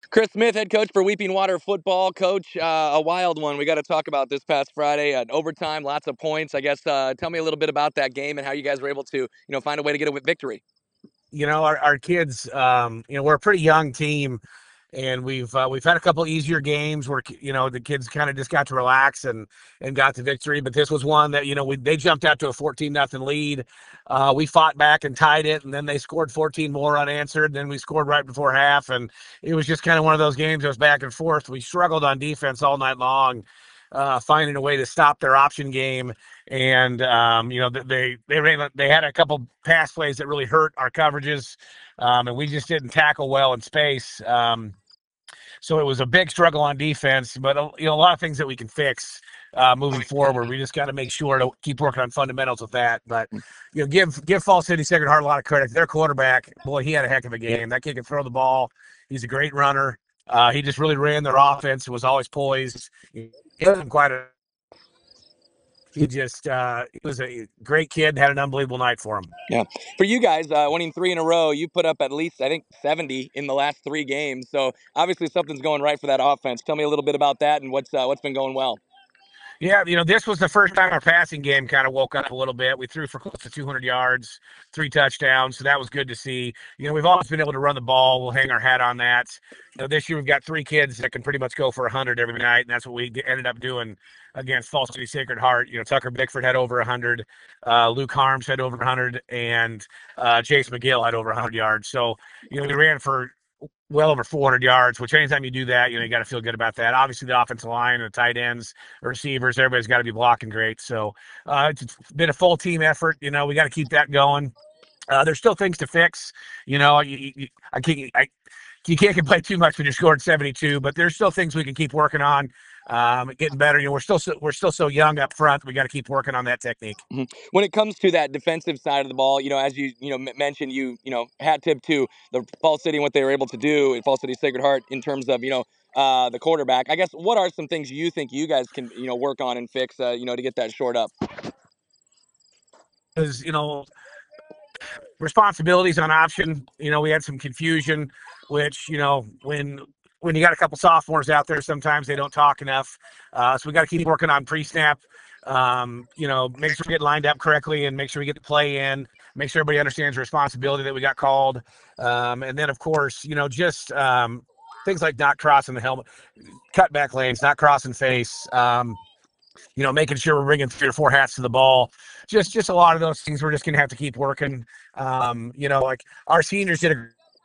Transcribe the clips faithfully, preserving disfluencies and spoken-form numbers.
Chris Smith, head coach for Weeping Water football. Coach, uh, a wild one. We got to talk about this past Friday. An overtime, lots of points. I guess uh, tell me a little bit about that game and how you guys were able to, you know, find a way to get a victory. You know, our, our kids, um, you know, we're a pretty young team, and we've uh, we've had a couple easier games where you know the kids kind of just got to relax and and got the victory. But this was one that you know we they jumped out to a fourteen nothing lead. Uh, we fought back and tied it, and then they scored fourteen more unanswered. Then we scored right before half, and it was just kind of one of those games that was back and forth. We struggled on defense all night long, uh, finding a way to stop their option game. And um, you know they they ran, they had a couple pass plays that really hurt our coverages, um, and we just didn't tackle well in space. Um, so it was a big struggle on defense, but uh, you know a lot of things that we can fix uh, moving forward. We just got to make sure to keep working on fundamentals with that. But you know, give give Falls City Sacred Heart a lot of credit. Their quarterback, boy, he had a heck of a game. That kid can throw the ball. He's a great runner. Uh, he just really ran their offense. Was always poised. He wasn't quite a he just uh, he was a great kid. Had an unbelievable night for him. Yeah, for you guys, uh, winning three in a row, you put up at least I think seventy in the last three games. So obviously something's going right for that offense. Tell me a little bit about that and what's uh, what's been going well. Yeah, you know, this was the first time our passing game kind of woke up a little bit. We threw for close to two hundred yards, three touchdowns, so that was good to see. You know, we've always been able to run the ball. We'll hang our hat on that. You know, this year we've got three kids that can pretty much go for one hundred every night, and that's what we ended up doing against Falls City Sacred Heart. You know, Tucker Bickford had over one hundred, uh, Luke Harms had over one hundred, and uh, Chase McGill had over one hundred yards. So, you know, we ran for well over four hundred yards, which anytime you do that, you know, you got to feel good about that. Obviously, the offensive line, the tight ends, the receivers, everybody's got to be blocking great. So uh, it's been a full team effort. You know, we got to keep that going. Uh, there's still things to fix. You know, you, you, I can't, I, you can't complain too much when you scored seventy-two, but there's still things we can keep working on, um, getting better. You know, we're still so, we're still so young up front. We got to keep working on that technique. Mhm. When it comes to that defensive side of the ball, you know, as you you know m- mentioned, you you know hat tip to the Falls City and what they were able to do in Falls City Sacred Heart in terms of you know uh, the quarterback. I guess what are some things you think you guys can you know work on and fix uh, you know to get that short up? Because you know responsibilities on option. You know, we had some confusion, which you know when when you got a couple sophomores out there, sometimes they don't talk enough. Uh, so we got to keep working on pre-snap. Um, you know, make sure we get lined up correctly and make sure we get the play in. Make sure everybody understands the responsibility that we got called. Um, and then, of course, you know, just um, things like not crossing the helmet, cutback lanes, not crossing face. Um, you know, making sure we're bringing three or four hats to the ball. Just, just a lot of those things we're just going to have to keep working. Um, you know, like our seniors did a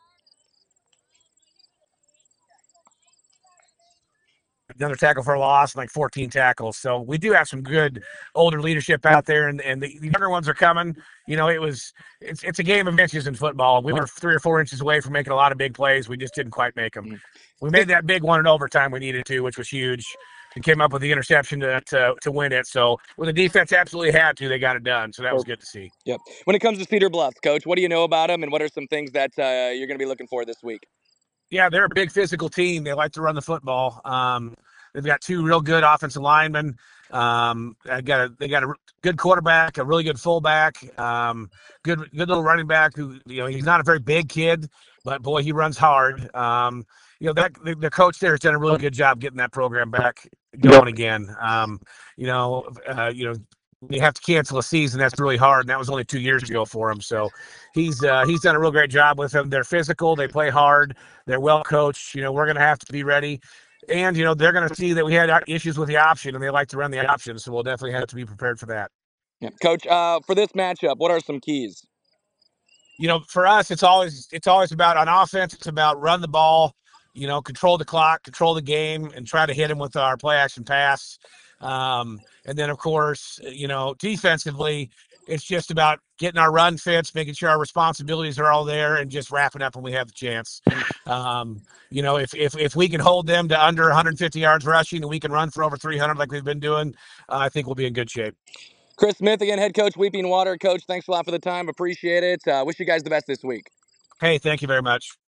another tackle for a loss and like fourteen tackles. So we do have some good older leadership out there, and, and the, the younger ones are coming. You know, it was it's it's a game of inches in football. We were three or four inches away from making a lot of big plays. We just didn't quite make them. Mm. We made that big one in overtime we needed to, which was huge. And came up with the interception to, to to win it. So when the defense absolutely had to, they got it done. So that was good to see. Yep. When it comes to Cedar Bluffs, Coach, what do you know about them, and what are some things that uh, you're going to be looking for this week? Yeah, they're a big physical team. They like to run the football. Um, they've got two real good offensive linemen. Um, they got a they got a good quarterback, a really good fullback, um, good good little running back who you know he's not a very big kid, but boy he runs hard. Um, you know that the, the coach there has done a really good job getting that program back going again. Um, you know, uh, you know you have to cancel a season. That's really hard, and that was only two years ago for him. So he's uh, he's done a real great job with them. They're physical. They play hard. They're well coached. You know, we're going to have to be ready. And, you know, they're going to see that we had issues with the option and they like to run the option. So we'll definitely have to be prepared for that. Yeah. Coach, uh, for this matchup, what are some keys? You know, for us, it's always it's always about on offense, it's about run the ball, you know, control the clock, control the game, and try to hit them with our play action pass. Um, and then, of course, you know, defensively, it's just about getting our run fits, making sure our responsibilities are all there, and just wrapping up when we have the chance. Um, you know, if if if we can hold them to under one hundred fifty yards rushing, and we can run for over three hundred like we've been doing, uh, I think we'll be in good shape. Chris Smith, again, head coach, Weeping Water. Coach, thanks a lot for the time. Appreciate it. Uh, wish you guys the best this week. Hey, thank you very much.